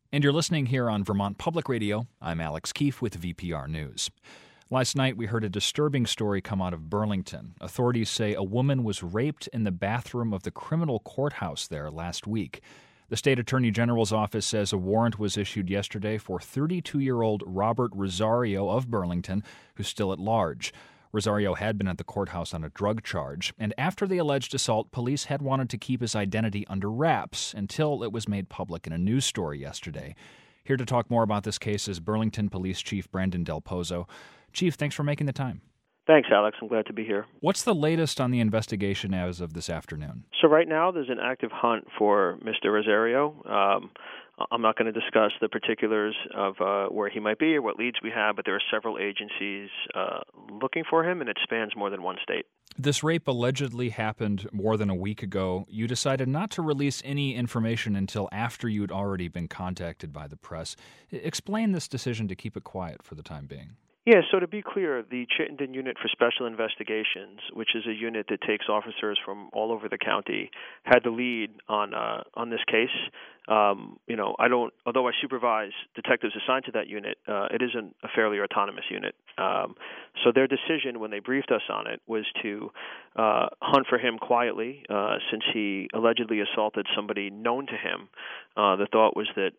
And you're listening here on Vermont Public Radio. I'm Alex Keefe with VPR News. Last night, we heard a disturbing story come out of Burlington. Authorities say a woman was raped in the bathroom of the criminal courthouse there last week. The state attorney general's office says a warrant was issued yesterday for 32-year-old Robert Rosario of Burlington, who's still at large. Rosario had been at the courthouse on a drug charge, and after the alleged assault, police had wanted to keep his identity under wraps until it was made public in a news story yesterday. Here to talk more about this case is Burlington Police Chief Brandon Del Pozo. Chief, thanks for making the time. Thanks, Alex. I'm glad to be here. What's the latest on the investigation as of this afternoon? So right now there's an active hunt for Mr. Rosario. I'm not going to discuss the particulars of where he might be or what leads we have, but there are several agencies looking for him, and it spans more than one state. This rape allegedly happened more than a week ago. You decided not to release any information until after you'd already been contacted by the press. Explain this decision to keep it quiet for the time being. Yeah, so to be clear, the Chittenden Unit for Special Investigations, which is a unit that takes officers from all over the county, had the lead on this case. Although I supervise detectives assigned to that unit, it is a fairly autonomous unit. So their decision when they briefed us on it was to hunt for him quietly, since he allegedly assaulted somebody known to him. The thought was that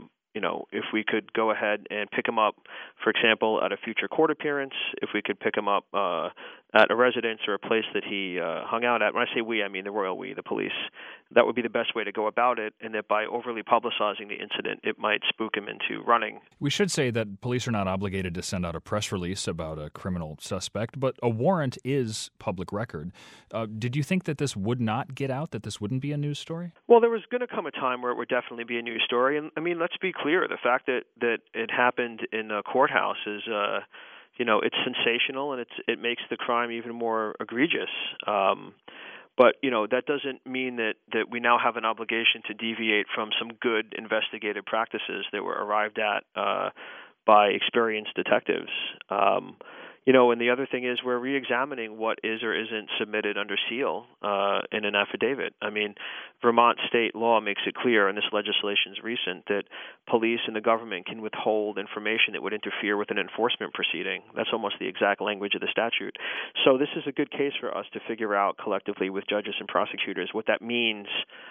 if we could go ahead and pick him up, for example, at a future court appearance, if we could pick him up at a residence or a place that he hung out at. When I say we, I mean the royal we, the police. That would be the best way to go about it, and that by overly publicizing the incident, it might spook him into running. We should say that police are not obligated to send out a press release about a criminal suspect, but a warrant is public record. Did you think that this would not get out, that this wouldn't be a news story? Well, there was going to come a time where it would definitely be a news story. And, I mean, let's be clear. The fact that it happened in a courthouse is, it's sensational, and it makes the crime even more egregious. But, that doesn't mean that we now have an obligation to deviate from some good investigative practices that were arrived at by experienced detectives. And the other thing is we're reexamining what is or isn't submitted under seal in an affidavit. I mean, Vermont state law makes it clear, and this legislation is recent, that police and the government can withhold information that would interfere with an enforcement proceeding. That's almost the exact language of the statute. So this is a good case for us to figure out collectively with judges and prosecutors what that means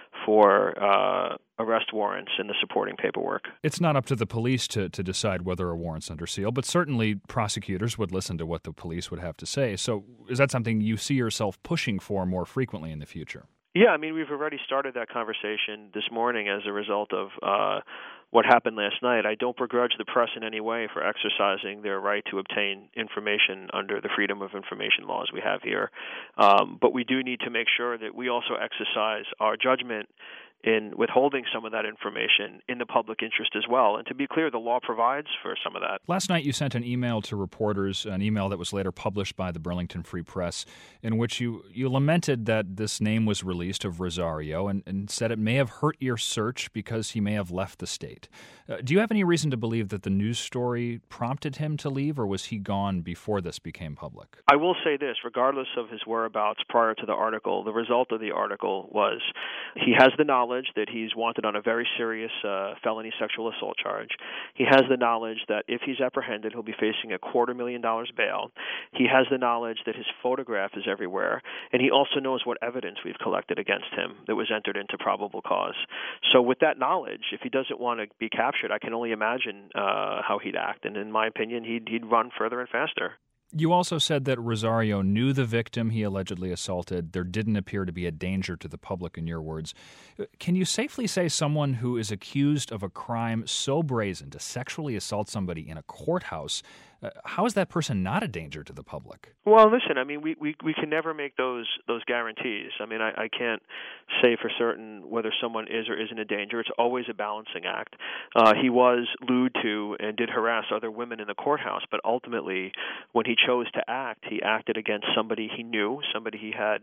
for arrest warrants and the supporting paperwork. It's not up to the police to decide whether a warrant's under seal, but certainly prosecutors would listen to what the police would have to say. So is that something you see yourself pushing for more frequently in the future? Yeah, I mean, we've already started that conversation this morning as a result of what happened last night. I don't begrudge the press in any way for exercising their right to obtain information under the Freedom of Information laws we have here. But we do need to make sure that we also exercise our judgment in withholding some of that information in the public interest as well. And to be clear, the law provides for some of that. Last night you sent an email to reporters, an email that was later published by the Burlington Free Press, in which you lamented that this name was released of Rosario and said it may have hurt your search because he may have left the state. Do you have any reason to believe that the news story prompted him to leave, or was he gone before this became public? I will say this, regardless of his whereabouts prior to the article, the result of the article was he has the knowledge that he's wanted on a very serious felony sexual assault charge. He has the knowledge that if he's apprehended, he'll be facing $250,000 bail. He has the knowledge that his photograph is everywhere, and he also knows what evidence we've collected against him that was entered into probable cause. So with that knowledge, if he doesn't want to be captured, I can only imagine how he'd act, and in my opinion, he'd run further and faster. You also said that Rosario knew the victim he allegedly assaulted. There didn't appear to be a danger to the public, in your words. Can you safely say someone who is accused of a crime so brazen to sexually assault somebody in a courthouse, how is that person not a danger to the public? Well, listen, I mean, we can never make those guarantees. I mean, I can't say for certain whether someone is or isn't a danger. It's always a balancing act. He was lewd to and did harass other women in the courthouse, but ultimately, when he chose to act, he acted against somebody he knew, somebody he had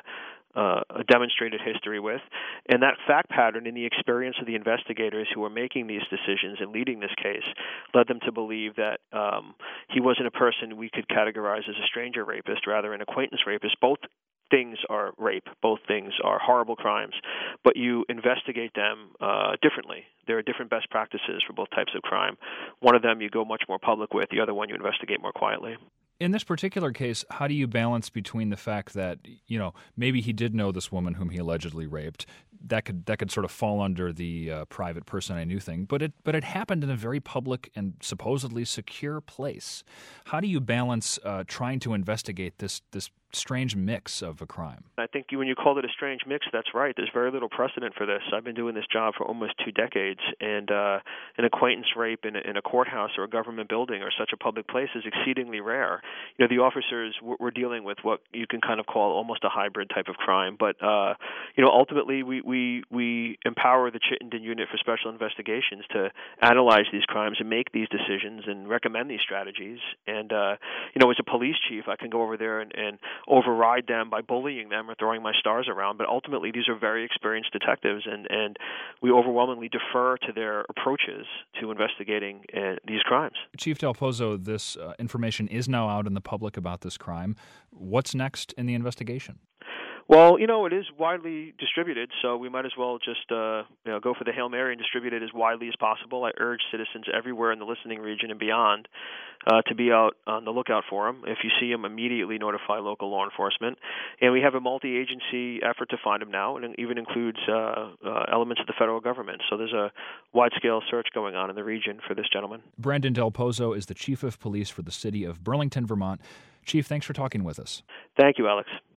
a demonstrated history with. And that fact pattern in the experience of the investigators who were making these decisions and leading this case led them to believe that he wasn't a person we could categorize as a stranger rapist, rather an acquaintance rapist, both things are rape. Both things are horrible crimes, but you investigate them differently. There are different best practices for both types of crime. One of them you go much more public with. The other one you investigate more quietly. In this particular case, how do you balance between the fact that, maybe he did know this woman whom he allegedly raped? That could sort of fall under the private person I knew thing, but it happened in a very public and supposedly secure place. How do you balance trying to investigate this strange mix of a crime? I think when you called it a strange mix, that's right. There's very little precedent for this. I've been doing this job for almost 2 decades, and an acquaintance rape in a courthouse or a government building or such a public place is exceedingly rare. The officers were dealing with what you can kind of call almost a hybrid type of crime, but ultimately we empower the Chittenden Unit for Special Investigations to analyze these crimes and make these decisions and recommend these strategies. And as a police chief, I can go over there and override them by bullying them or throwing my stars around, but ultimately these are very experienced detectives, and we overwhelmingly defer to their approaches to investigating these crimes. Chief Del Pozo, this information is now out in the public about this crime. What's next in the investigation? Well, it is widely distributed, so we might as well just go for the Hail Mary and distribute it as widely as possible. I urge citizens everywhere in the listening region and beyond to be out on the lookout for him. If you see him, immediately notify local law enforcement. And we have a multi-agency effort to find him now, and it even includes elements of the federal government. So there's a wide-scale search going on in the region for this gentleman. Brandon Del Pozo is the Chief of Police for the city of Burlington, Vermont. Chief, thanks for talking with us. Thank you, Alex.